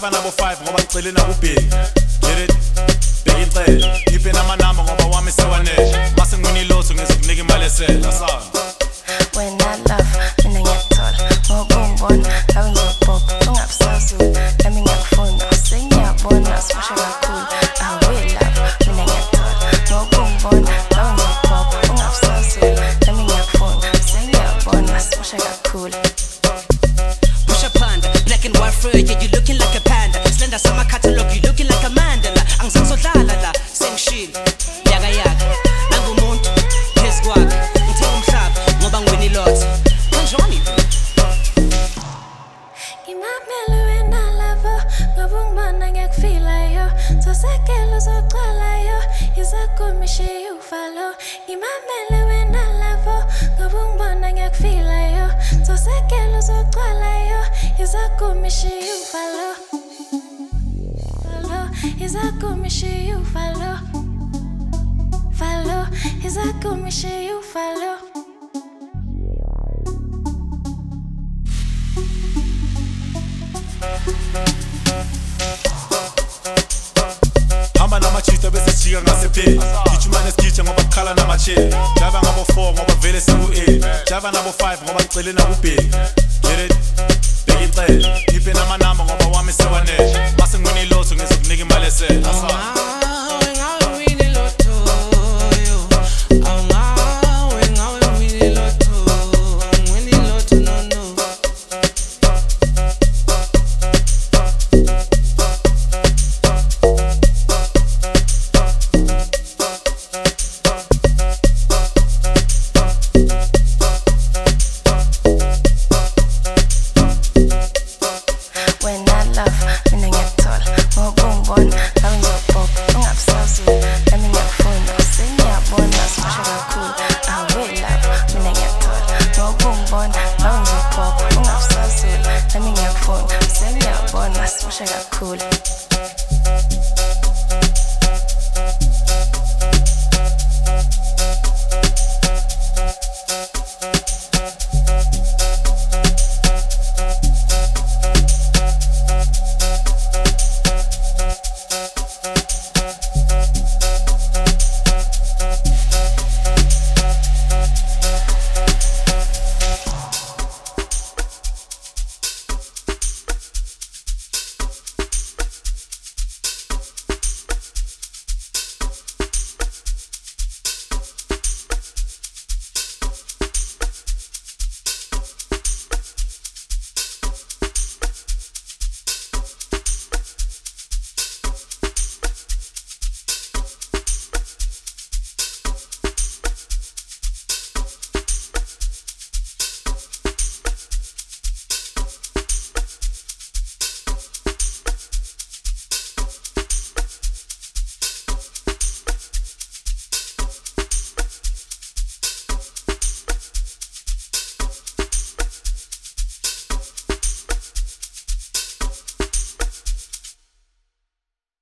Java nabo 5 ngoba ngicela nakubheki. Get it? Bheka incele. Ngiphe namanamba ngoba wami sewanele. Mase nguniloso ngizokunika imali esela sami. When I love, mina ngiyathola. Ngokungibona, ngabe ngizobhopha. Ungabusazulu, nami ngiyakufuna. Sengiyabona, sibasha kakhulu. We love, mina ngiyathola. Ngokungibona, ngabe ngizobhopha. Ungabusazulu, nami ngiyakufuna. Sengiyabona, sibasha kakhulu. Push a panda, black and white fur, yeah, you looking like a panda. Slender summer catalog, you looking like a Mandela. Angizangisodlala la, sengishilo, yaga yaga. Nangumuntu, phezu kwakhe, ngithenga umhlaba, ngoba ngiwina iloto. Kanjani? Ngimamele wena lavo, ngoba ungibona ngiyakufila yo. Sosekelo uzoxola yo, izakumishe ufalo. Ngimamele wena lavo, ngoba ungibona ngiyakufila yo. Sosekelo uzoxola yo, izakumishe ufalo. Izakumishe ufalo. Falo, izakumishe ufalo. Hamba namachita bese sijika ngasepheli. Gijima nesigitsha ngoba kukhala namacheli. Java ngabo 4 ngoba vele siku-8. Java nabo 5 ngoba ngicela nakubheki. Get it? Bheka incele. Ngiphe namanamba ngoba wami sewanele. Mase nguniloso ngizokunika imali esela sami. When I love, mina ngiyathola. Ngokungibona, ngabe ngizobhopha. Ungabusazulu, nami ngiyakufuna. Sengiyabona, sibasha kakhulu. We love, mina ngiyathola. Ngokungibona, ngabe ngizobhopha. Ungabusazulu, nami ngiyakufuna. Sengiyabona, sibasha kakhulu.